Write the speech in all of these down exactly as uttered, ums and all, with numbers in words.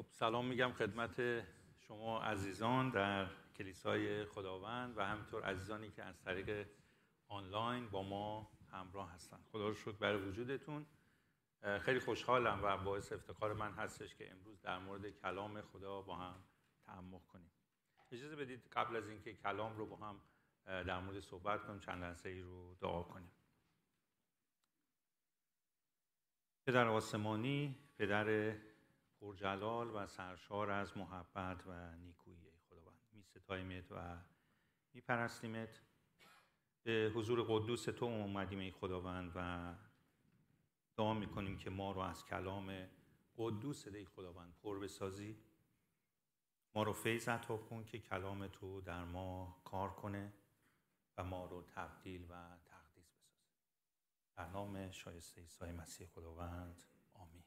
خب سلام میگم خدمت شما عزیزان در کلیسای خداوند و همینطور عزیزانی که از طریق آنلاین با ما همراه هستن. خدا رو شکر برای وجودتون. خیلی خوشحالم و باعث افتخار من هستش که امروز در مورد کلام خدا با هم تعمق کنیم. اجازه بدید قبل از اینکه کلام رو با هم در مورد صحبت کنیم چند لحظه ای رو دعا کنیم. پدر آسمانی، پدر پرجلال و سرشار از محبت و نیکویی خداوند، می ستایمت و می پرستیمت. به حضور قدوس تو اومدیم ای خداوند و دعا می کنیم که ما رو از کلام قدوس ای خداوند پر بسازی. ما رو فیض عطا کن که کلام تو در ما کار کنه و ما رو تبدیل و تقدیس بسازه. در نام شایسته عیسی مسیح خداوند، آمین.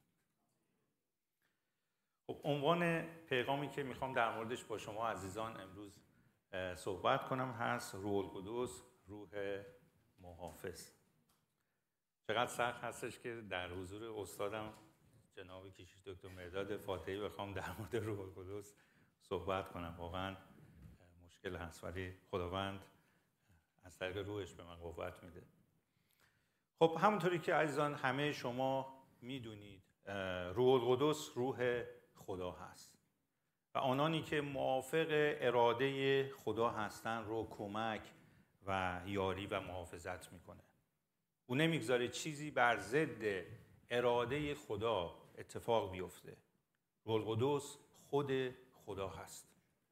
خب عنوان پیغامی که میخوام در موردش با شما عزیزان امروز صحبت کنم هست روح القدس، روح محافظ. چقدر سخت هستش که در حضور استادم جناب کشیش دکتر مرداد فاتحی بخوام در مورد روح القدس صحبت کنم. واقعا مشکل هست، ولی خداوند از طریق روحش به من قوت میده. خب همونطوری که عزیزان همه شما میدونید روح القدس روح خدا هست و آنانی که موافق اراده خدا هستن رو کمک و یاری و محافظت میکنه. او نمیگذاره چیزی بر ضد اراده خدا اتفاق بیفته. روح القدس خود خدا هست.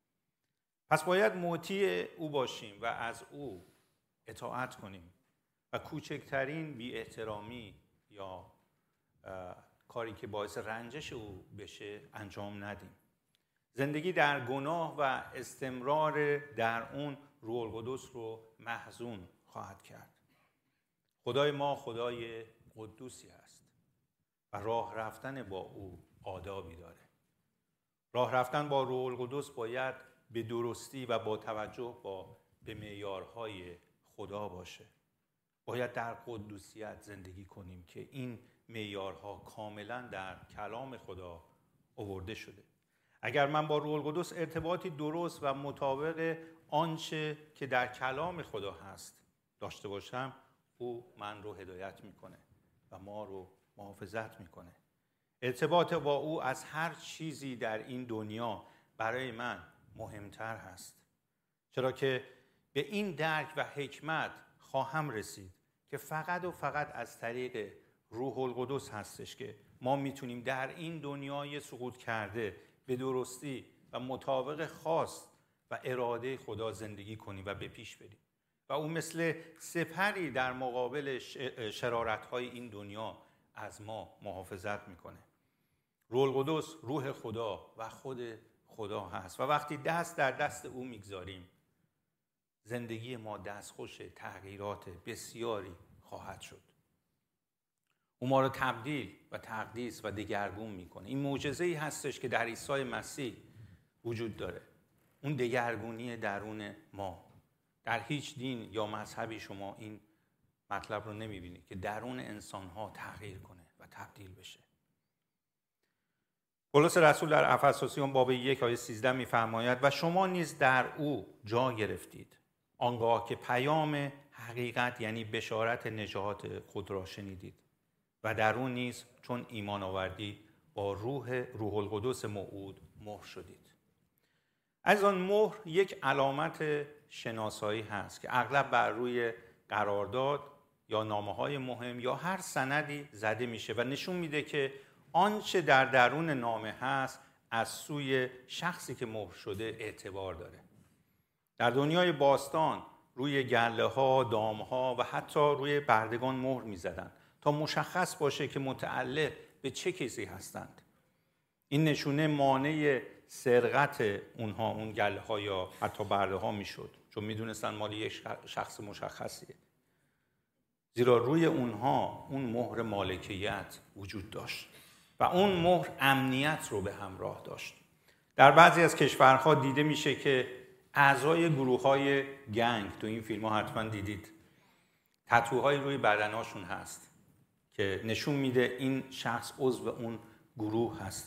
پس باید مطیع او باشیم و از او اطاعت کنیم و کوچکترین بی احترامی یا کاری که باعث رنجش او بشه انجام ندیم. زندگی در گناه و استمرار در اون روح القدس رو محزون خواهد کرد. خدای ما خدای قدوسی هست و راه رفتن با او آدابی داره. راه رفتن با روح القدس باید به درستی و با توجه با به معیارهای خدا باشه. باید در قدوسیت زندگی کنیم که این معیارها کاملا در کلام خدا آورده شده. اگر من با روح القدس ارتباطی درست و مطابق آنچه که در کلام خدا هست داشته باشم، او من رو هدایت میکنه و ما رو محافظت میکنه. ارتباط با او از هر چیزی در این دنیا برای من مهمتر هست، چرا که به این درک و حکمت خواهم رسید که فقط و فقط از طریق روح القدس هستش که ما میتونیم در این دنیای سقوط کرده به درستی و مطابق خواست و اراده خدا زندگی کنیم و به پیش بریم و اون مثل سپری در مقابل شرارت‌های این دنیا از ما محافظت میکنه. روح القدس روح خدا و خود خدا هست و وقتی دست در دست او میگذاریم زندگی ما دستخوش تغییرات بسیاری خواهد شد. او ما رو تبدیل و تقدیس و دگرگون میکنه. این معجزه‌ای هستش که در عیسی مسیح وجود داره. اون دگرگونی درون ما. در هیچ دین یا مذهبی شما این مطلب رو نمیبینید که درون انسان‌ها تغییر کنه و تبدیل بشه. پولس رسول در افسوسیان باب یک آیه سیزده میفرماید و شما نیز در او جا گرفتید، آنگاه که پیام حقیقت یعنی بشارت نجات خود را شنیدید و در اون نیز چون ایمان آوردید با روح روح القدس موعود مهر شدید. از آن مهر یک علامت شناسایی هست که اغلب بر روی قرارداد یا نامه‌های مهم یا هر سندی زده میشه و نشون میده که آنچه در درون نامه هست از سوی شخصی که مهر شده اعتبار داره. در دنیای باستان روی گله‌ها، دام‌ها و حتی روی بردگان مهر می‌زدند تا مشخص باشه که متعلق به چه کسی هستند. این نشونه مانع سرقت اونها، اون گله‌ها یا حتی برده‌ها میشد، چون میدونستن مال یک شخص مشخصیه. زیرا روی اونها اون مهر مالکیت وجود داشت و اون مهر امنیت رو به همراه داشت. در بعضی از کشورها دیده میشه که اعضای گروه‌های گنگ، تو این فیلم‌ها حتما دیدید، تتوهای روی بدناشون هست که نشون میده این شخص عضو اون گروه هستش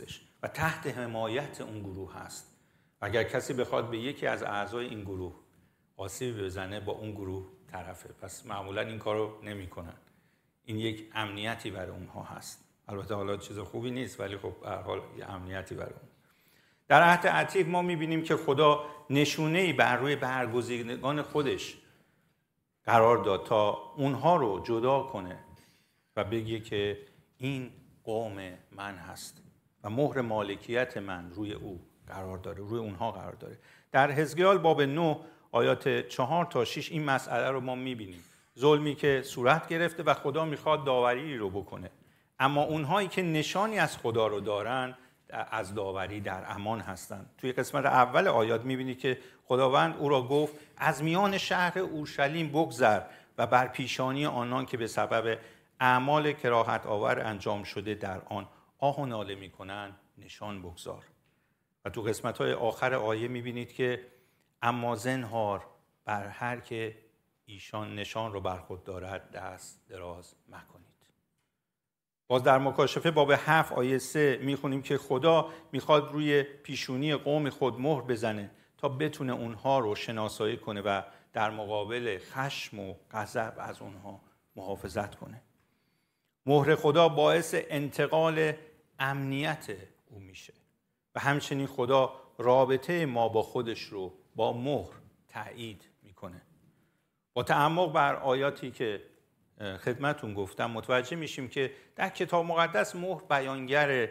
و تحت حمایت اون گروه هست. اگر کسی بخواد به یکی از اعضای این گروه آسیب بزنه، با اون گروه طرفه، پس معمولا این کارو نمی‌کنن. این یک امنیتی برای اونها هست. البته حالا چیز خوبی نیست، ولی خب به هر حال یه امنیتی برای اون. در عهد عتیق ما می‌بینیم که خدا نشونه‌ای بر روی برگزیدگان خودش قرار داد تا اونها رو جدا کنه و بگه که این قوم من هست و مهر مالکیت من روی او قرار داره، روی اونها قرار داره. در حزقیال باب نه آیات چهار تا شش این مسئله رو ما می‌بینیم. ظلمی که صورت گرفته و خدا میخواد داوری رو بکنه، اما اونهایی که نشانی از خدا رو دارن از داوری در امان هستند. توی قسمت اول آیات می‌بینید که خداوند او را گفت از میان شهر اورشلیم بگذر و بر پیشانی آنان که به سبب اعمال کراهت آور انجام شده در آن آه و ناله می‌کنند نشان بگذار. و تو قسمت‌های آخر آیه می‌بینید که اما زنهار بر هر که ایشان نشان رو بر خود دارد دست دراز مکنید. باز در مکاشفه باب هفت آیه سه میخونیم که خدا میخواد روی پیشونی قوم خود مهر بزنه تا بتونه اونها رو شناسایی کنه و در مقابل خشم و غضب از اونها محافظت کنه. مهر خدا باعث انتقال امنیت او میشه و همچنین خدا رابطه ما با خودش رو با مهر تایید میکنه. با تعمق بر آیاتی که خدمتون گفتم متوجه میشیم که در کتاب مقدس مهر بیانگر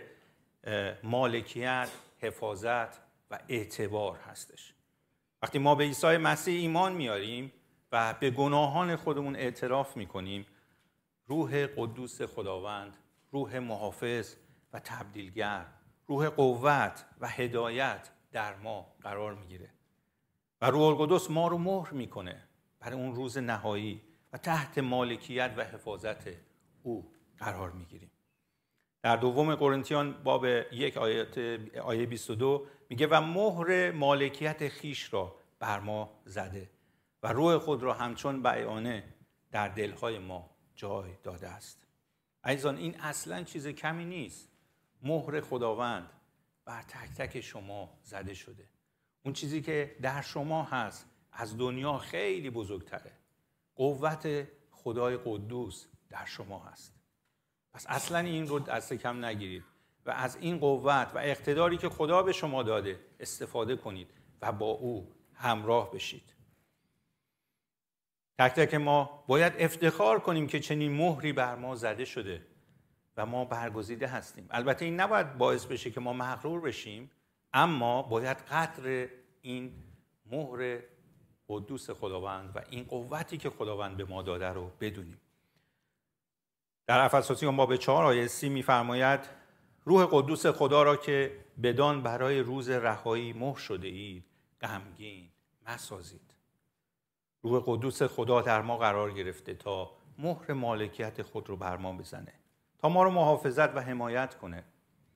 مالکیت، حفاظت و اعتبار هستش. وقتی ما به عیسی مسیح ایمان میاریم و به گناهان خودمون اعتراف میکنیم، روح قدوس خداوند، روح محافظ و تبدیلگر، روح قوت و هدایت در ما قرار میگیره و روح القدس ما رو مهر میکنه برای اون روز نهایی و تحت مالکیت و حفاظت او قرار میگیریم. در دوم قرنتیان باب یک آیه آیه بیست و دو میگه و مهر مالکیت خیش را بر ما زده و روح خود را همچون بیانه در دلهای ما جای داده است. عزیزان این اصلا چیز کمی نیست. مهر خداوند بر تک تک شما زده شده. اون چیزی که در شما هست از دنیا خیلی بزرگتره. قوت خدای قدوس در شما هست. پس اصلا این رو دست کم نگیرید و از این قوت و اقتداری که خدا به شما داده استفاده کنید و با او همراه بشید. تک تک ما باید افتخار کنیم که چنین مهری بر ما زده شده و ما برگزیده هستیم. البته این نباید باعث بشه که ما مغرور بشیم، اما باید قدر این مهر قدوس خداوند و این قوتی که خداوند به ما داده رو بدونیم. در افسوسیان باب چهار آیه سی می‌فرماید روح قدوس خدا را که بدان برای روز رهایی مهر شده اید غمگین مسازید. روح قدوس خدا در ما قرار گرفته تا مهر مالکیت خود رو بر ما بزنه، تا ما رو محافظت و حمایت کنه،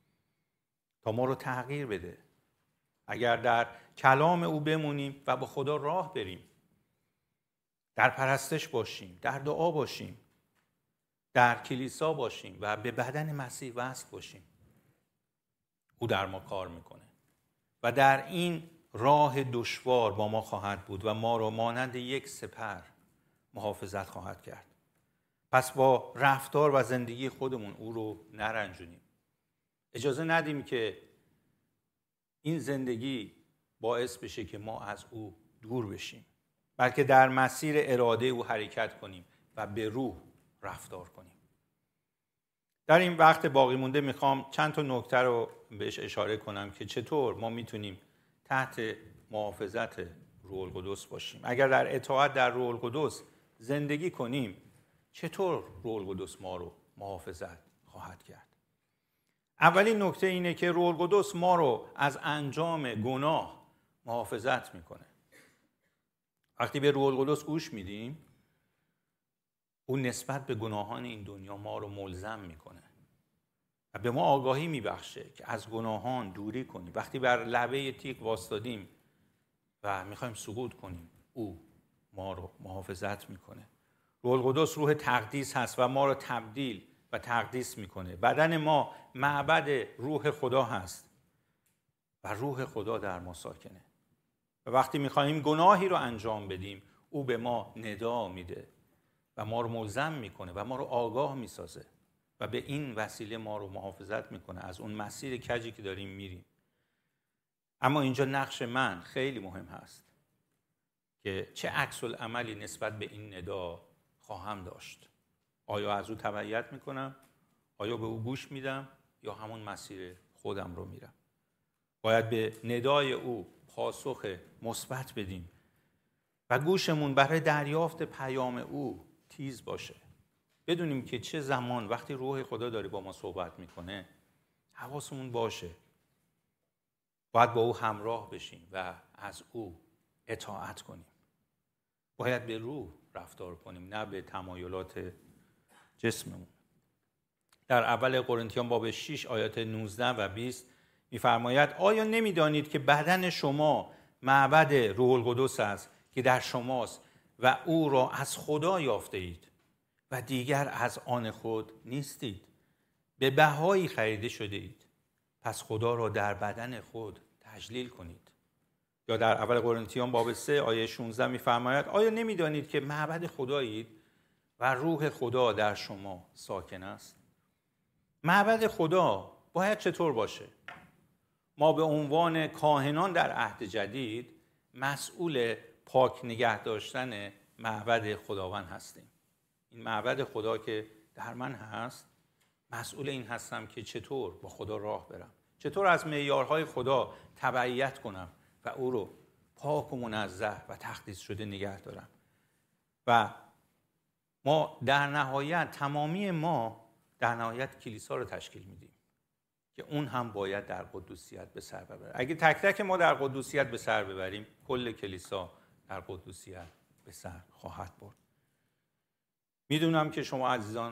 تا ما رو تغییر بده. اگر در کلام او بمونیم و با خدا راه بریم، در پرستش باشیم، در دعا باشیم، در کلیسا باشیم و به بدن مسیح وصل باشیم، او در ما کار میکنه و در این راه دشوار با ما خواهد بود و ما رو مانند یک سپر محافظت خواهد کرد. پس با رفتار و زندگی خودمون او رو نرنجونیم. اجازه ندیم که این زندگی باعث بشه که ما از او دور بشیم، بلکه در مسیر اراده او حرکت کنیم و به روح رفتار کنیم. در این وقت باقی مونده میخوام چند تا نکته رو بهش اشاره کنم که چطور ما میتونیم تحت محافظت روح القدس باشیم. اگر در اطاعت در روح القدس زندگی کنیم، چطور روح القدس ما رو محافظت خواهد کرد؟ اولین نکته اینه که روح القدس ما رو از انجام گناه محافظت میکنه. وقتی به روح القدس گوش میدیم، اون نسبت به گناهان این دنیا ما رو ملزم میکنه و به ما آگاهی میبخشه که از گناهان دوری کنیم. وقتی بر لبه تیغ واسطادیم و میخوایم سقوط کنیم، او ما رو محافظت میکنه. روح القدس روح تقدیس هست و ما رو تبدیل و تقدیس میکنه. بدن ما معبد روح خدا هست و روح خدا در ما ساکنه. و وقتی میخوایم گناهی رو انجام بدیم، او به ما ندا میده و ما رو ملزم میکنه و ما رو آگاه میسازه و به این وسیله ما رو محافظت میکنه از اون مسیر کجی که داریم میریم. اما اینجا نقش من خیلی مهم هست که چه عکس العملی نسبت به این ندا خواهم داشت. آیا از او تبعیت میکنم؟ آیا به او گوش میدم؟ یا همون مسیر خودم رو میرم؟ باید به ندای او پاسخ مثبت بدیم و گوشمون برای دریافت پیام او تیز باشه. بدونیم که چه زمان وقتی روح خدا داره با ما صحبت میکنه حواسمون باشه. باید با او همراه بشیم و از او اطاعت کنیم. باید به روح رفتار کنیم، نه به تمایلات جسممون. در اول قرنتیان باب شش آیات نوزده و بیست می‌فرماید آیا نمی‌دانید که بدن شما معبد روح القدس است که در شماست و او را از خدا یافته اید و دیگر از آن خود نیستید، به بهایی خریده شده اید، پس خدا را در بدن خود تجلیل کنید. یا در اول قرنتیان باب سه آیه شانزده می‌فرماید آیا نمی‌دانید که معبد خدایید و روح خدا در شما ساکن است؟ معبد خدا باید چطور باشه؟ ما به عنوان کاهنان در عهد جدید مسئول پاک نگه داشتن معبد خداوند هستیم. این معبد خدا که در من هست، مسئول این هستم که چطور با خدا راه برم، چطور از معیارهای خدا تبعیت کنم و او رو پاک و منزه و تقدیس شده نگه دارم. و ما در نهایت تمامی ما در نهایت کلیسا رو تشکیل میدیم که اون هم باید در قدوسیت به سر ببره. اگه تک تک ما در قدوسیت به سر ببریم، کل کلیسا در قدوسیت به سر خواهد برد. میدونم که شما عزیزان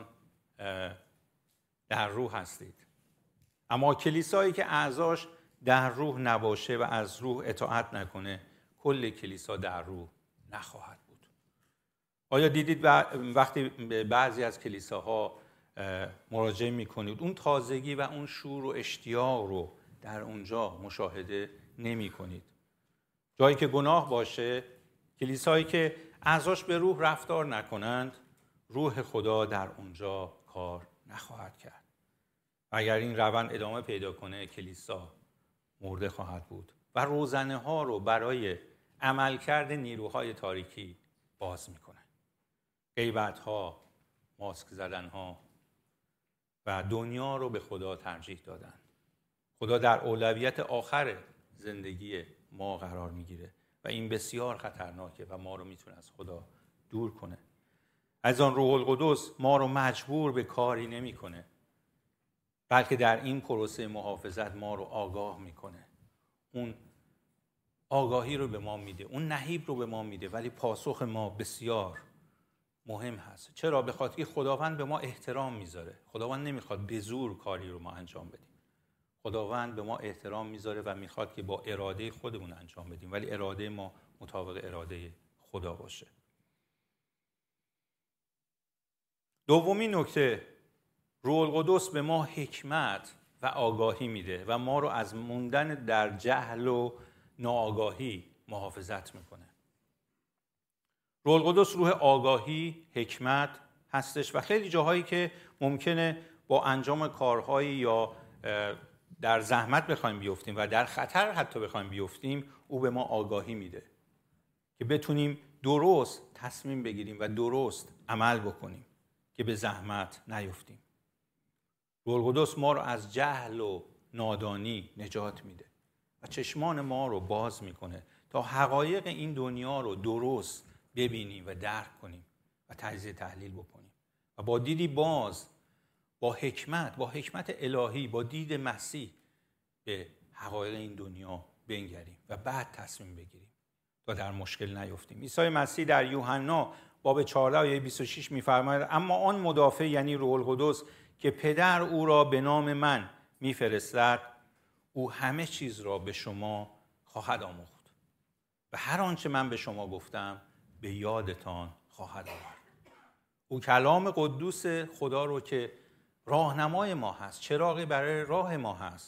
در روح هستید، اما کلیسایی که اعضاش در روح نباشه و از روح اطاعت نکنه، کل کلیسا در روح نخواهد بود. آیا دیدید وقتی به بعضی از کلیساها مراجعه میکنید اون تازگی و اون شور و اشتیاق رو در اونجا مشاهده نمی کنید؟ جایی که گناه باشه، کلیسایی که اعضاش به روح رفتار نکنند، روح خدا در اونجا کار نخواهد کرد. اگر این روند ادامه پیدا کنه، کلیسا مرده خواهد بود و روزنه ها رو برای عملکرد نیروهای تاریکی باز میکنه. غیبت ها، ماسک زدن ها و دنیا رو به خدا ترجیح دادن. خدا در اولویت آخر زندگی ما قرار میگیره و این بسیار خطرناکه و ما رو میتونه از خدا دور کنه. از آن روح القدس ما رو مجبور به کاری نمیکنه، بلکه در این پروسه محافظت ما رو آگاه میکنه. اون آگاهی رو به ما میده، اون نهیب رو به ما میده، ولی پاسخ ما بسیار مهم هست. چرا؟ به خاطر که خداوند به ما احترام میذاره. خداوند نمیخواد به زور کاری رو ما انجام بدیم. خداوند به ما احترام میذاره و میخواد که با اراده خودمون انجام بدیم، ولی اراده ما مطابق اراده خدا باشه. دومین نکته، روح القدس به ما حکمت و آگاهی میده و ما رو از موندن در جهل و ناآگاهی محافظت میکنه. روح القدس روح آگاهی، حکمت هستش و خیلی جاهایی که ممکنه با انجام کارهایی یا در زحمت بخوایم بیفتیم و در خطر حتی بخوایم بیفتیم، او به ما آگاهی میده که بتونیم درست تصمیم بگیریم و درست عمل بکنیم که به زحمت نیفتیم. روح القدس ما رو از جهل و نادانی نجات میده و چشمان ما رو باز میکنه تا حقایق این دنیا رو درست ببینیم و درک کنیم و تجزیه تحلیل بکنیم و با دیدی باز، با حکمت، با حکمت الهی، با دید مسیح به حقایق این دنیا بنگریم و بعد تصمیم بگیریم تا در مشکل نیفتیم. عیسی مسیح در یوحنا باب چهارده آیه بیست و شش می‌فرماید اما آن مدافع یعنی روح القدس که پدر او را به نام من می‌فرستد، او همه چیز را به شما خواهد آموخت و هر آنچه من به شما گفتم به یادتان خواهد آورد. او کلام قدوس خدا رو که راهنمای ما هست، چراغی برای راه ما هست، به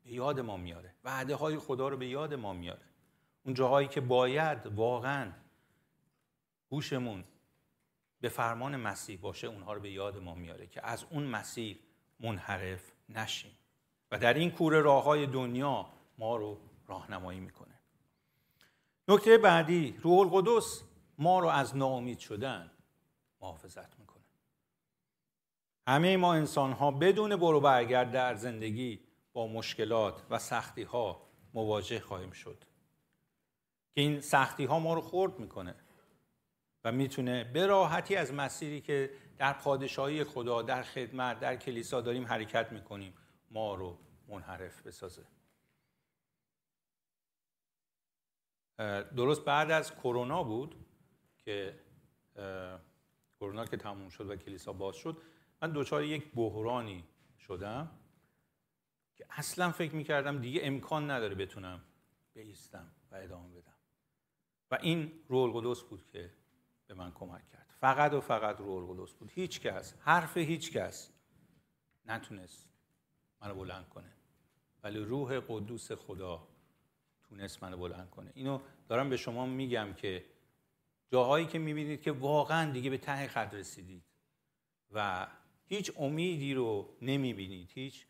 به یاد ما میاره، وعده های خدا رو به یاد ما میاره. اون جاهایی که باید واقعا گوشمون به فرمان مسیح باشه اونها رو به یاد ما میاره که از اون مسیر منحرف نشیم و در این کوره راههای دنیا ما رو راهنمایی میکنه. نکته بعدی، روح القدس ما رو از ناامید شدن محافظت میکنه. همه ما انسان ها بدون برو برگرد در زندگی با مشکلات و سختی ها مواجه خواهیم شد که این سختی ها ما رو خرد میکنه و میتونه به راحتی از مسیری که در پادشاهی خدا، در خدمت، در کلیسا داریم حرکت میکنیم ما رو منحرف بسازه. درست بعد از کرونا بود که کرونا که تموم شد و کلیسا باز شد، من دچار یک بحرانی شدم که اصلا فکر میکردم دیگه امکان نداره بتونم بایستم و ادامه بدم و این روح القدس بود که به من کمک کرد. فقط و فقط روح القدس بود. هیچ کس، حرف هیچ کس نتونست منو بلند کنه، ولی روح قدوس خدا تونست منو بلند کنه. اینو دارم به شما میگم که جاهایی که میبینید که واقعا دیگه به ته خط رسیدید و هیچ امیدی رو نمیبینید، هیچ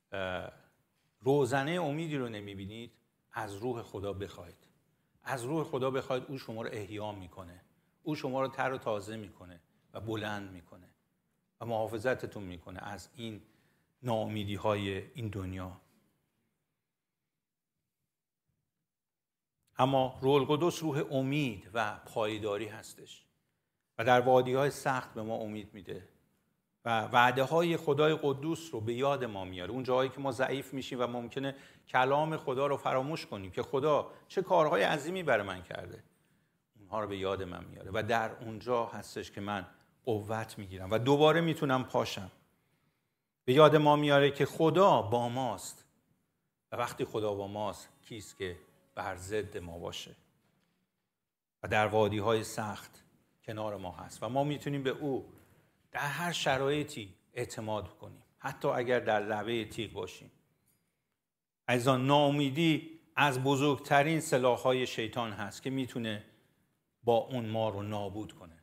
روزنه امیدی رو نمیبینید، از روح خدا بخواید. از روح خدا بخواید، او شما رو احیا میکنه، او شما رو تر و تازه میکنه و بلند میکنه و محافظتتون میکنه از این ناامیدی های این دنیا. اما روح القدس روح امید و پایداری هستش و در وادی‌های سخت به ما امید میده و وعده های خدای قدوس رو به یاد ما میاره. اون جایی که ما ضعیف میشیم و ممکنه کلام خدا رو فراموش کنیم که خدا چه کارهای عظیمی برای من کرده، اونها رو به یاد من میاره و در اونجا هستش که من قوت میگیرم و دوباره میتونم پاشم. به یاد ما میاره که خدا با ماست و وقتی خدا با ماست کیست که بر ضد ما باشه و در وادی‌های سخت کنار ما هست و ما میتونیم به او در هر شرایطی اعتماد کنیم، حتی اگر در لبه تیغ باشیم. عزیزان، ناامیدی از بزرگترین سلاح‌های شیطان هست که میتونه با اون ما رو نابود کنه.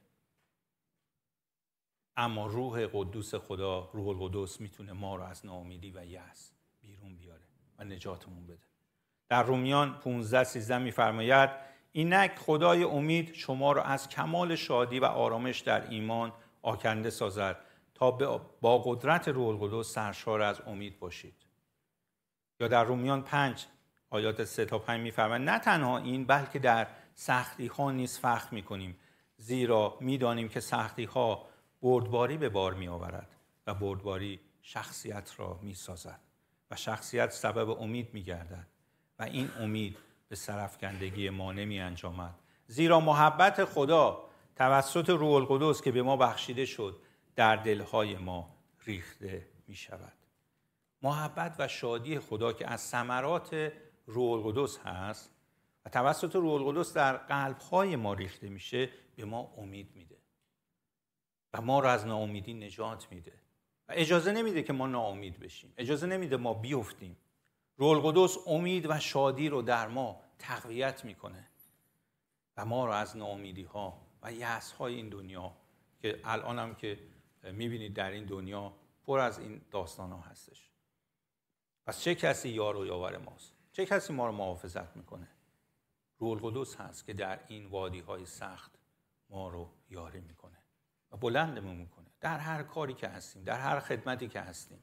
اما روح قدوس خدا، روح القدس، میتونه ما رو از ناامیدی و یأس بیرون بیاره و نجاتمون بده. در رومیان پانزده سیزده میفرماید اینک خدای امید شما را از کمال شادی و آرامش در ایمان آکنده سازد تا با قدرت روح القدس سرشار از امید باشید. یا در رومیان پنج آیات سه تا پنج میفرماید نه تنها این بلکه در سختی ها نیز فخر میکنیم، زیرا میدانیم که سختی ها بردباری به بار می آورد و بردباری شخصیت را می سازد و شخصیت سبب امید می گردد و این امید به سرافکندگی ما نمی انجامد، زیرا محبت خدا توسط روح القدس که به ما بخشیده شد در دلهای ما ریخته می شود. محبت و شادی خدا که از ثمرات روح القدس هست و توسط روح القدس در قلبهای ما ریخته میشه به ما امید میده و ما را از ناامیدی نجات میده و اجازه نمیده که ما ناامید بشیم، اجازه نمیده ما بیفتیم. روح القدس امید و شادی رو در ما تقویت میکنه و ما را از ناامیدی ها و یأس های این دنیا که الان هم که میبینید در این دنیا پر از این داستان ها هستش. پس چه کسی یار و یاور ماست؟ چه کسی ما رو محافظت میکنه؟ روح القدس هست که در این وادی های سخت ما رو یاری میکنه و بلندمون میکنه در هر کاری که هستیم، در هر خدمتی که هستیم.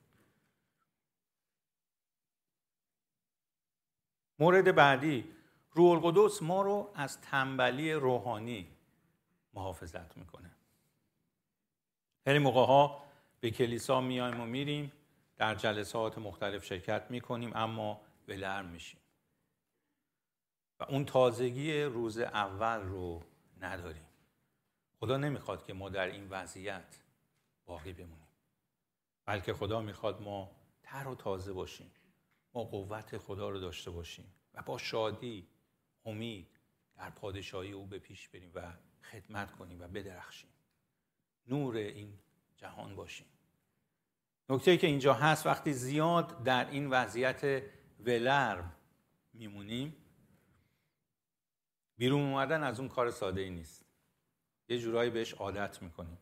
مورد بعدی، روح القدس ما رو از تنبلی روحانی محافظت میکنه. خیلی موقع‌ها به کلیسا میایم و میریم، در جلسات مختلف شرکت میکنیم، اما ولرم میشیم و اون تازگی روز اول رو نداریم. خدا نمیخواد که ما در این وضعیت باقی بمونیم، بلکه خدا میخواد ما تر و تازه باشیم، ما قوت خدا رو داشته باشیم و با شادی، امید در پادشاهی او به پیش بریم و خدمت کنیم و بدرخشیم، نور این جهان باشیم. نکته‌ای که اینجا هست، وقتی زیاد در این وضعیت ولرم میمونیم، بیرون اومدن از اون کار ساده ای نیست. یه جورایی بهش عادت میکنیم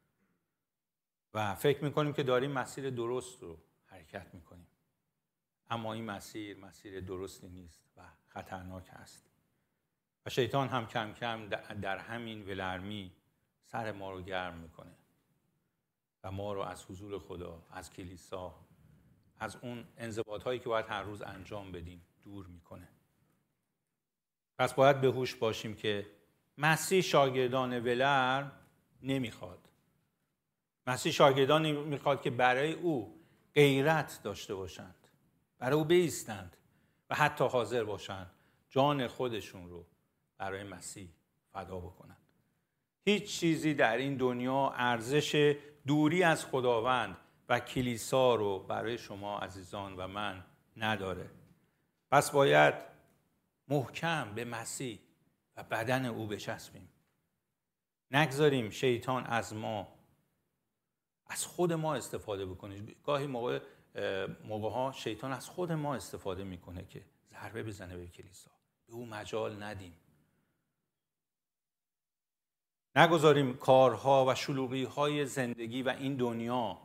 و فکر میکنیم که داریم مسیر درست رو حرکت میکنیم، اما این مسیر مسیر درستی نیست و خطرناک است و شیطان هم کم کم در همین ولرمی سر ما رو گرم میکنه و ما رو از حضور خدا، از کلیسا، از اون انضباط‌هایی که باید هر روز انجام بدیم دور میکنه. پس باید به هوش باشیم که مسیح شاگردان ولرم نمیخواد. مسیح شاگردان میخواد که برای او غیرت داشته باشند، برای او بایستند و حتی حاضر باشند جان خودشون رو برای مسیح فدا بکنند. هیچ چیزی در این دنیا ارزش دوری از خداوند و کلیسا رو برای شما عزیزان و من نداره. پس باید محکم به مسیح و بدن او بچسبیم. نگذاریم شیطان از ما، از خود ما استفاده بکنه. گاهی موقع موقع ها شیطان از خود ما استفاده میکنه که ضربه بزنه به کلیسا. به او مجال ندیم. نگذاریم کارها و شلوغی‌های زندگی و این دنیا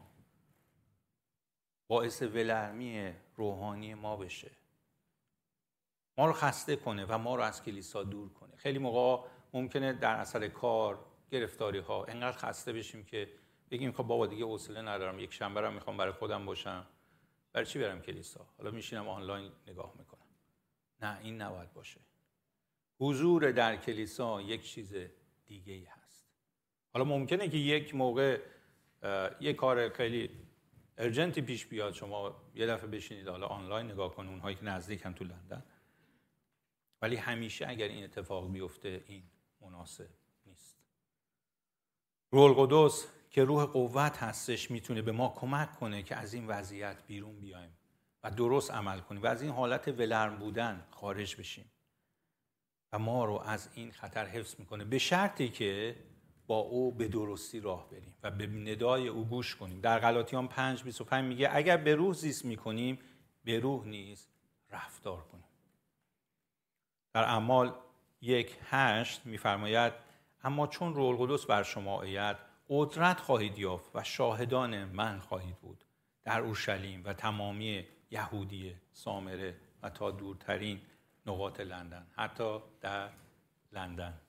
باعث ولرمی روحانی ما بشه، ما رو خسته کنه و ما رو از کلیسا دور کنه. خیلی موقع ممکنه در اثر کار، گرفتاری ها انقدر خسته بشیم که بگیم که بابا دیگه حوصله ندارم، یک شنبه رو میخوام برای خودم باشم، برای چی برم کلیسا؟ حالا میشینم آنلاین نگاه میکنم. نه، این نباید باشه. حضور در کلیسا یک چیز دیگه ای هست. حالا ممکنه که یک موقع یک کار خیلی ارجنتی پیش بیاد، شما یه دفعه بشینید حالا آنلاین نگاه کنید، اونهایی که نزدیکن تو لندن، ولی همیشه اگر این اتفاق بیفته این مناسب نیست. روح القدس که روح قوت هستش میتونه به ما کمک کنه که از این وضعیت بیرون بیایم و درست عمل کنیم و از این حالت ولرم بودن خارج بشیم و ما رو از این خطر حفظ میکنه، به شرطی که با او به درستی راه بریم و به ندای او گوش کنیم. در غلاطیان پنج بیست و پنج میگه اگر به روح زیست میکنیم به روح نیز رفتار کنیم. در اعمال یک هشت میفرماید اما چون روح القدس بر شما آید قدرت خواهید یافت و شاهدان من خواهید بود در اورشلیم و تمامی یهودیه، سامره و تا دورترین نقاط لندن، حتی در لندن.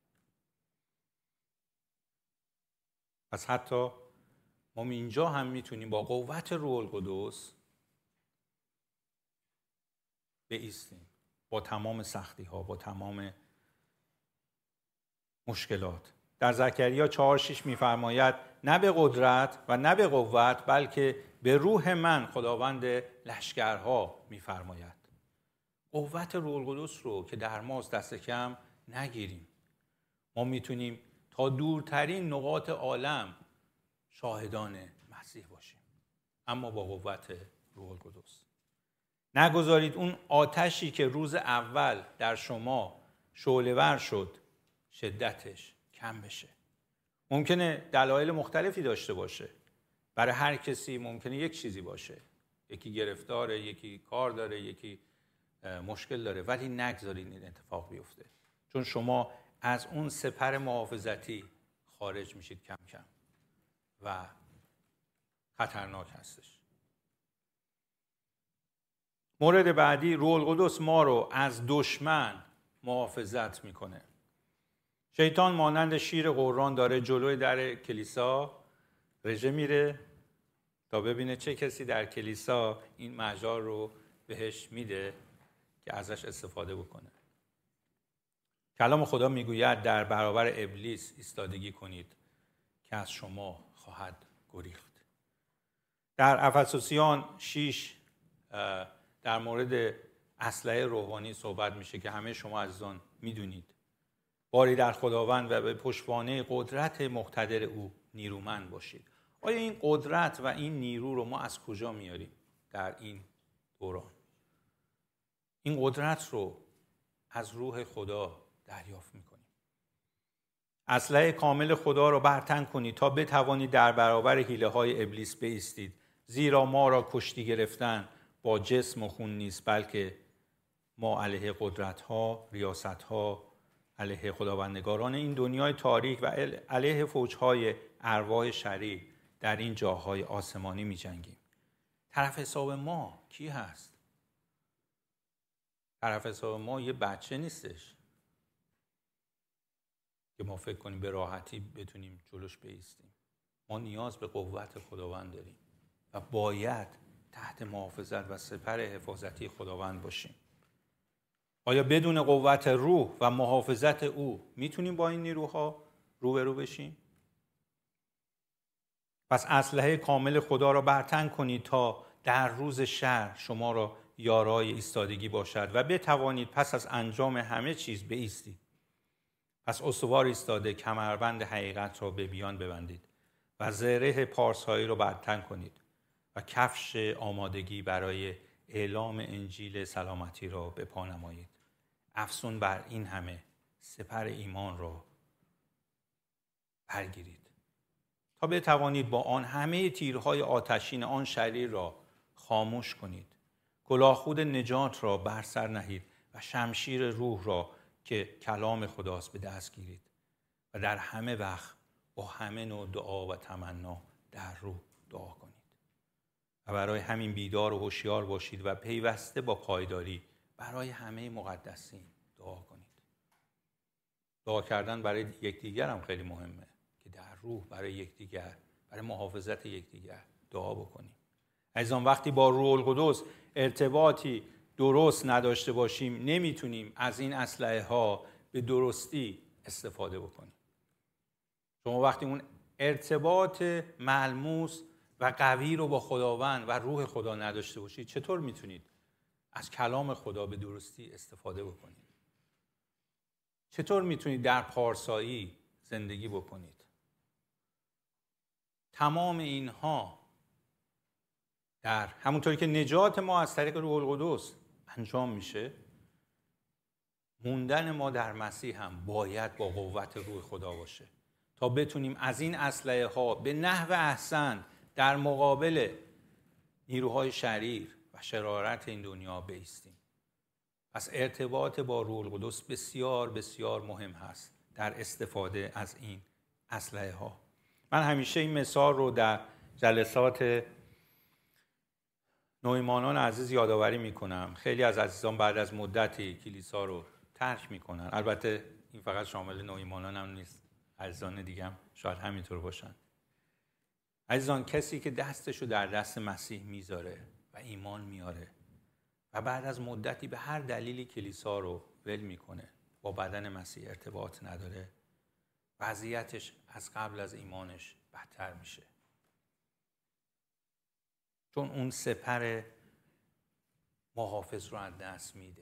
پس حتی ما اینجا هم میتونیم با قوت روح القدس بایستیم، با تمام سختی ها، با تمام مشکلات. در زکریا چهار شش میفرماید نه به قدرت و نه به قوت بلکه به روح من خداوند لشکرها میفرماید. قوت روح القدس رو که در ماست دست کم نگیریم. ما میتونیم تا دورترین نقاط عالم شاهدان مسیح باشیم، اما با قوت روح القدس. نگذارید اون آتشی که روز اول در شما شعله‌ور شد شدتش کم بشه. ممکنه دلایل مختلفی داشته باشه. برای هر کسی ممکنه یک چیزی باشه. یکی گرفتاره، یکی کار داره، یکی مشکل داره، ولی نگذارید این اتفاق بیفته، چون شما از اون سپر محافظتی خارج میشید کم کم و خطرناک هستش. مورد بعدی، روح القدس ما رو از دشمن محافظت میکنه. شیطان مانند شیر قران داره جلوی در کلیسا رژه میره تا ببینه چه کسی در کلیسا این مجال رو بهش میده که ازش استفاده بکنه. کلام خدا میگوید در برابر ابلیس ایستادگی کنید که از شما خواهد گریخت. در افسوسیان شش در مورد اسلحه روحانی صحبت میشه که همه شما عزیزان میدونید. باری در خداوند و به پشتوانه قدرت مقتدر او نیرومند باشید. آیا این قدرت و این نیرو رو ما از کجا میاریم در این دوران؟ این قدرت رو از روح خدا دریافت میکنیم. اسلحه کامل خدا رو برتن کنید تا بتوانید در برابر حیله های ابلیس بایستید، زیرا ما را کشتی گرفتن با جسم و خون نیست، بلکه ما علیه قدرت‌ها، ریاست‌ها، علیه خداوندگاران این دنیای تاریک و علیه فوج‌های ارواح شریر در این جاهای آسمانی می‌جنگیم. طرف حساب ما کی هست؟ طرف حساب ما یه بچه نیستش که ما فکر کنیم به راحتی بتونیم جلوش بایستیم. ما نیاز به قوت خداوند داریم و باید تحت محافظت و سپر حفاظتی خداوند باشیم. آیا بدون قوت روح و محافظت او میتونیم با این نیروها روبرو بشیم؟ پس اسلحه کامل خدا را برتن کنید تا در روز شر شما را یارای ایستادگی باشد و بتوانید پس از انجام همه چیز بایستید. پس استوار ایستاده کمربند حقیقت را به بیان ببندید و زره پارسایی را برتن کنید و کفش آمادگی برای اعلام انجیل سلامتی را به پا نمایید. افسون بر این همه سپر ایمان را برگیرید تا بتوانید با آن همه تیرهای آتشین آن شریر را خاموش کنید. کلاه خود نجات را بر سر نهید و شمشیر روح را که کلام خداست به دست گیرید و در همه وقت با همه نوع دعا و تمنا در روح دعا کنید و برای همین بیدار و هوشیار باشید و پیوسته با پایداری برای همه مقدسین دعا کنید. دعا کردن برای یکدیگر هم خیلی مهمه که در روح برای یکدیگر، برای محافظت یکدیگر دعا بکنیم. عزیزان، وقتی با روح القدس ارتباطی درست نداشته باشیم نمیتونیم از این اسلحه ها به درستی استفاده بکنیم. شما وقتی اون ارتباط ملموس و قوی رو با خداوند و روح خدا نداشته باشید چطور میتونید از کلام خدا به درستی استفاده بکنید؟ چطور میتونید در پارسایی زندگی بکنید؟ تمام اینها در همونطوری که نجات ما از طریق روح القدس انجام میشه، موندن ما در مسیح هم باید با قوت روح خدا باشه تا بتونیم از این اسلحه ها به نحو احسن در مقابل نیروهای شریر و شرارت این دنیا بایستیم. پس ارتباط با روح القدس بسیار بسیار مهم هست در استفاده از این اسلحه ها. من همیشه این مثال رو در جلسات نوعیمانان عزیز یادآوری میکنم. خیلی از عزیزان بعد از مدتی کلیسا رو ترک میکنن. البته این فقط شامل نوعیمانان هم نیست، عزیزان دیگه هم شاید همینطور باشن. عزیزان، کسی که دستشو در دست مسیح میذاره و ایمان میاره و بعد از مدتی به هر دلیلی کلیسا رو ول میکنه، با بدن مسیح ارتباط نداره، وضعیتش از قبل از ایمانش بدتر میشه، چون اون سپر محافظ رو از دست میده.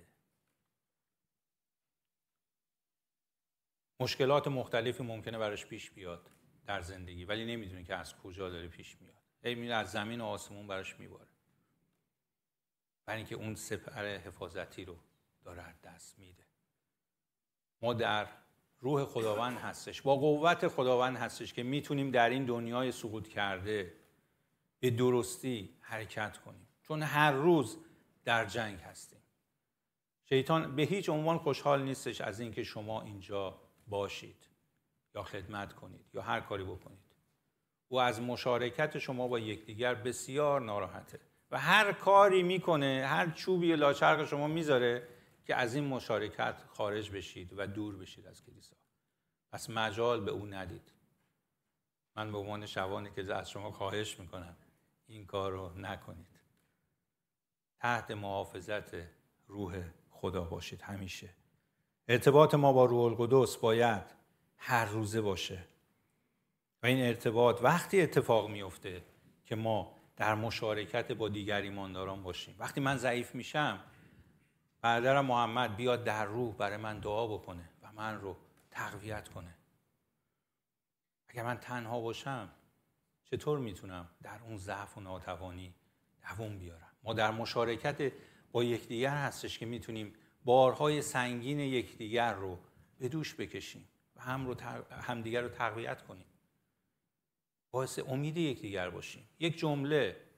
مشکلات مختلفی ممکنه براش پیش بیاد در زندگی، ولی نمیدونه که از کجا داره پیش میاد. هی میره از زمین و آسمون براش میباره، برای اینکه اون سپر حفاظتی رو داره از دست میده. ما در روح خداوند هستش، با قوت خداوند هستش که میتونیم در این دنیای سقوط کرده به درستی حرکت کنیم، چون هر روز در جنگ هستیم. شیطان به هیچ عنوان خوشحال نیستش از اینکه شما اینجا باشید یا خدمت کنید یا هر کاری بکنید. او از مشارکت شما با یکدیگر بسیار ناراحته و هر کاری میکنه، هر چوبی لاچرخ شما میذاره که از این مشارکت خارج بشید و دور بشید از کلیسا. پس مجال به او ندید. من به عنوان شبانی که از شما خواهش میکنم این کار رو نکنید. تحت محافظت روح خدا باشید همیشه. ارتباط ما با روح القدس باید هر روزه باشه و این ارتباط وقتی اتفاق میفته که ما در مشارکت با دیگر ایمانداران باشیم. وقتی من ضعیف میشم، برادرم محمد بیاد در روح برای من دعا بکنه و من رو تقویت کنه. اگر من تنها باشم چطور میتونم در اون ضعف و ناتوانی دوام بیارم؟ ما در مشارکت با یکدیگر هستش که میتونیم بارهای سنگین یکدیگر رو به دوش بکشیم و هم رو تق... همدیگر رو تقویت کنیم، باعث امید یکدیگر باشیم. یک جمله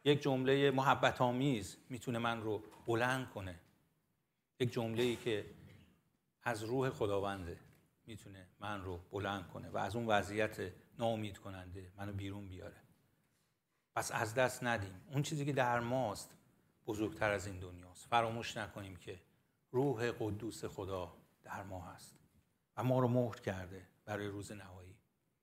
یک جمله محبت آمیز میتونه من رو بلند کنه. یک جمله‌ای که از روح خداونده میتونه من رو بلند کنه و از اون وضعیت ناامید کننده منو بیرون بیاره. پس از دست ندیم. اون چیزی که در ماست بزرگتر از این دنیاست. فراموش نکنیم که روح قدوس خدا در ما هست و ما رو مهر کرده برای روز نهایی.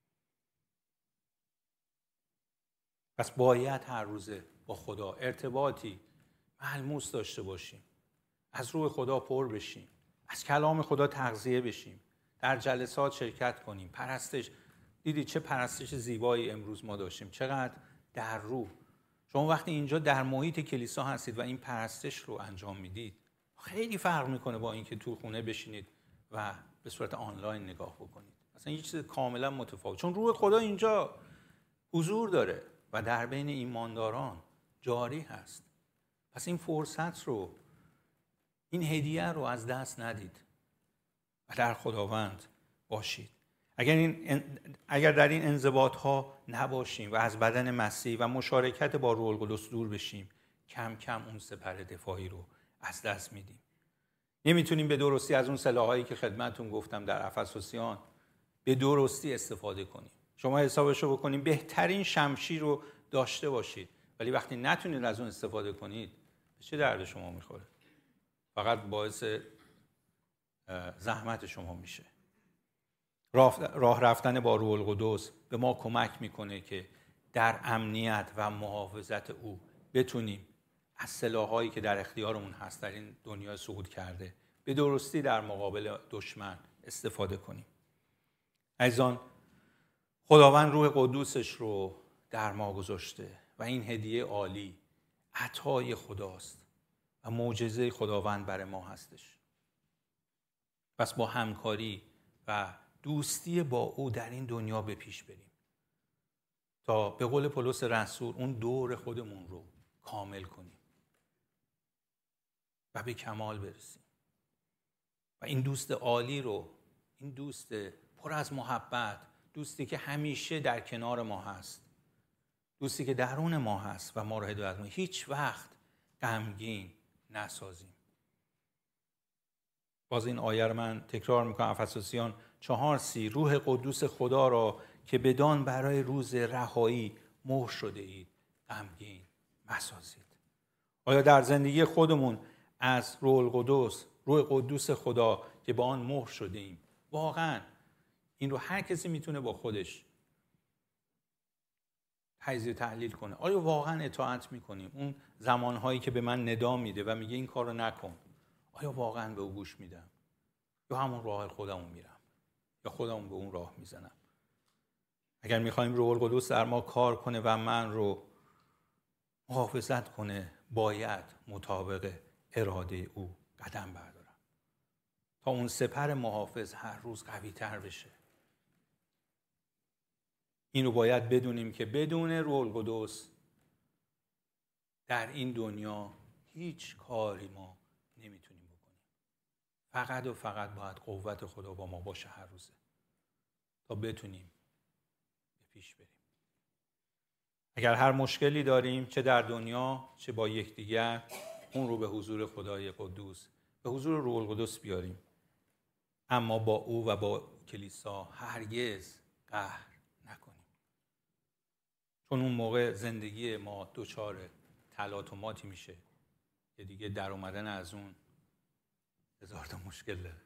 پس باید هر روزه با خدا ارتباطی ملموس داشته باشیم. از روح خدا پر بشیم. از کلام خدا تغذیه بشیم. در جلسات شرکت کنیم. پرستش، دیدید چه پرستش زیبایی امروز ما داشتیم. چقدر در روح. شما وقتی اینجا در محیط کلیسا هستید و این پرستش رو انجام میدید، خیلی فرق میکنه با اینکه تو خونه بشینید و به صورت آنلاین نگاه بکنید. مثلا یه چیز کاملا متفاوت. چون روح خدا اینجا حضور داره و در بین ایمانداران جاری هست. پس این فرصت رو، این هدیه رو از دست ندید و در خداوند باشید. اگر این اگر در این انضباط‌ها نباشیم و از بدن مسیح و مشارکت با روح القدس دور بشیم، کم کم اون سپر دفاعی رو از دست میدیم. نمیتونیم به درستی از اون سلاحایی که خدمتتون گفتم در افسوسیان به درستی استفاده کنیم. شما حسابشو بکنید، بهترین شمشیر رو داشته باشید، ولی وقتی نتونید از اون استفاده کنید، به چه درد شما میخوره؟ فقط باعث زحمت شما میشه. راه رفتن با روح القدس به ما کمک میکنه که در امنیت و محافظت او بتونیم از سلاحایی که در اختیارمون هست در این دنیا صعود کرده به درستی در مقابل دشمن استفاده کنیم. عزیزان، خداوند روح قدوسش رو در ما گذاشته و این هدیه عالی عطای خداست و معجزه خداوند برای ما هستش. پس با همکاری و دوستی با او در این دنیا به پیش بریم تا به قول پولس رسول اون دور خودمون رو کامل کنیم و به کمال برسیم. و این دوست عالی رو، این دوست پر از محبت، دوستی که همیشه در کنار ما هست، دوستی که درون ما هست و ما رو هدایت می‌کنه، هیچ وقت غمگین نسازیم. باز این آیه رو من تکرار میکنم، افسوسیان چهار سی، روح قدوس خدا را که بدان برای روز رهایی مهر شده اید غمگین مسازید. آیا در زندگی خودمون از روح القدس، روح قدوس خدا که با آن مهر شده ایم، واقعا این رو هر کسی میتونه با خودش تجزیه تحلیل کنه، آیا واقعا اطاعت میکنیم؟ اون زمانهایی که به من ندا میده و میگه این کار رو نکن، آیا واقعا به او گوش میدم؟ یا همون راه خودمون میرم یا خودمون به اون راه میزنم؟ اگر میخوایم روح القدس در ما کار کنه و من رو محافظت کنه، باید مطابق اراده او قدم بردارم تا اون سپر محافظ هر روز قوی تر بشه. این رو باید بدونیم که بدون روح القدس در این دنیا هیچ کاری ما نمیتونیم بکنیم. فقط و فقط باید قوت خدا با ما باشه هر روزه تا بتونیم به پیش بریم. اگر هر مشکلی داریم، چه در دنیا چه با یکدیگر، اون رو به حضور خدای قدوس، به حضور روح القدس بیاریم. اما با او و با کلیسا هرگز قهر نکنیم، چون اون موقع زندگی ما دچار تلاطماتی میشه که دیگه در اومدن از اون هزار تا مشکل داره.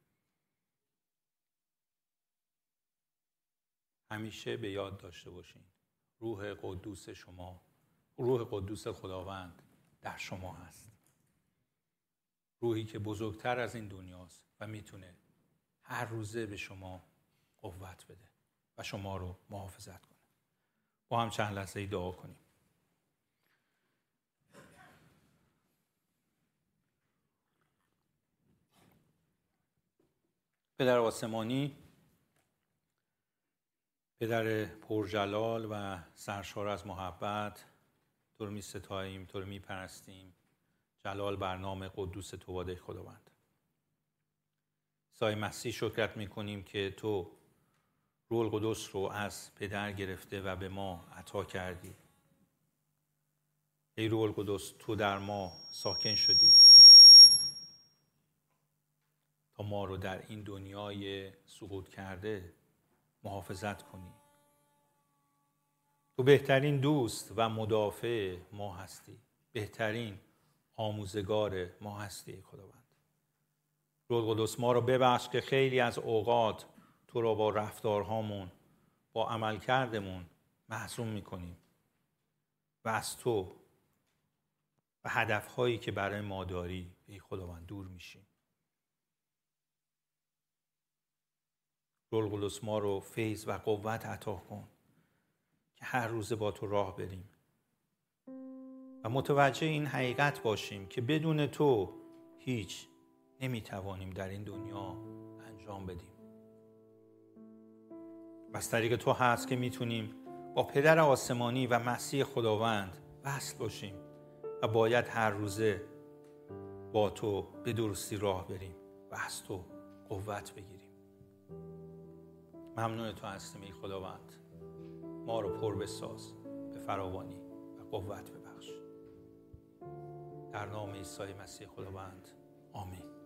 همیشه به یاد داشته باشین روح قدوس شما، روح قدوس خداوند در شما هست، روحی که بزرگتر از این دنیاست و میتونه هر روزه به شما قوت بده و شما رو محافظت کنه. با هم چند لحظه دعا کنیم. پدر آسمانی، پدر پرجلال و سرشار از محبت، تو رو می ستاییم، تو رو می پرستیم. جلال بر نام قدوس تو باد خداوند. عیسی مسیح شکرت می کنیم که تو روح القدس رو از پدر گرفته و به ما عطا کردی ای روح القدس تو در ما ساکن شدی تا ما رو در این دنیای سقوط کرده محافظت کنی. تو بهترین دوست و مدافع ما هستی، بهترین آموزگار ما هستی خداوند. روح القدس ما رو ببخش که خیلی از اوقات تو رو با رفتارهامون، با عملکردمون محزون میکنیم و از تو و هدفهایی که برای ما داری ای خداوند دور میشیم. روح القدس ما رو فیض و قوت عطا کن که هر روز با تو راه بریم و متوجه این حقیقت باشیم که بدون تو هیچ نمیتوانیم در این دنیا انجام بدیم. و از طریق تو هست که میتونیم با پدر آسمانی و مسیح خداوند وصل باشیم و باید هر روزه با تو به درستی راه بریم و از تو قوت بگیریم. ممنون تو هستیم ای خداوند. ما رو پر بساز به فراوانی و قوت ببخش. در نام عیسی مسیح خداوند. آمین.